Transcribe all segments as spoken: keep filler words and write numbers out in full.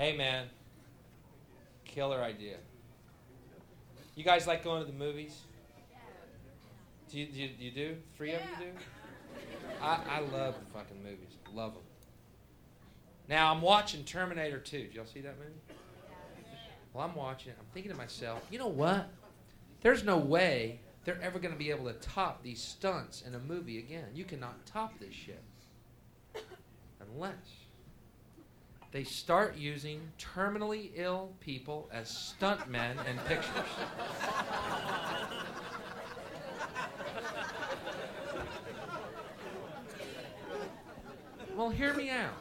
Hey, man. Killer idea. You guys like going to the movies? Do you, do you, you do? Three of you do? I, I love the fucking movies. Love them. Now, I'm watching Terminator two. Did y'all see that movie? Well, I'm watching it. I'm thinking to myself, you know what? There's no way they're ever going to be able to top these stunts in a movie again. You cannot top this shit. Unless they start using terminally ill people as stuntmen in pictures. Well, hear me out.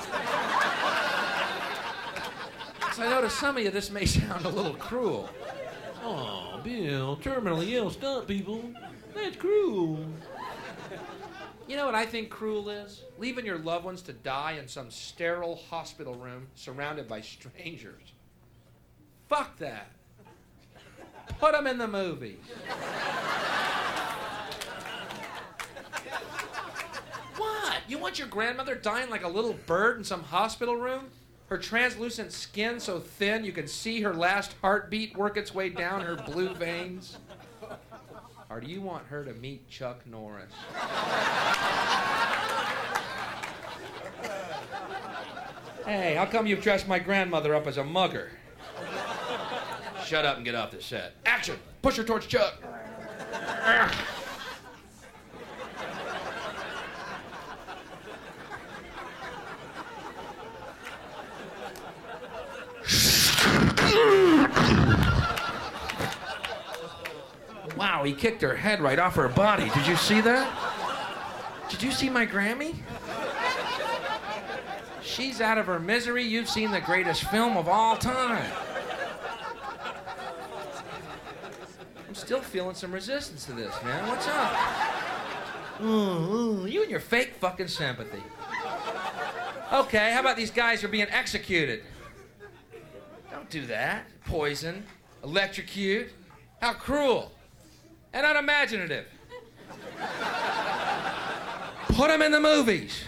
Because I know to some of you this may sound a little cruel. Oh, Bill, terminally ill stunt people. That's cruel. You know what I think cruel is? Leaving your loved ones to die in some sterile hospital room surrounded by strangers. Fuck that. Put them in the movies. What? You want your grandmother dying like a little bird in some hospital room? Her translucent skin so thin you can see her last heartbeat work its way down her blue veins? Or do you want her to meet Chuck Norris? Hey, how come you've dressed my grandmother up as a mugger? Shut up and get off the set. Action! Push her towards Chuck. Wow, he kicked her head right off her body. Did you see that? Did you see my Grammy? She's out of her misery. You've seen the greatest film of all time. I'm still feeling some resistance to this, man. What's up? Ooh, ooh, you and your fake fucking sympathy. Okay, how about these guys who are being executed? Don't do that. Poison, electrocute. How cruel. And unimaginative. Put them in the movies.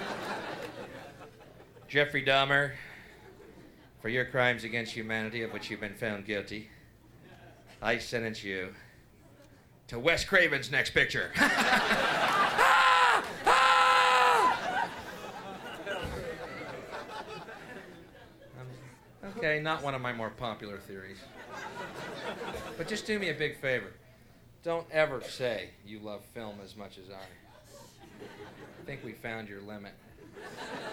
Jeffrey Dahmer, for your crimes against humanity of which you've been found guilty, I sentence you to Wes Craven's next picture. ah! Ah! Um, okay, not one of my more popular theories. But just do me a big favor. Don't ever say you love film as much as I. I think we found your limit.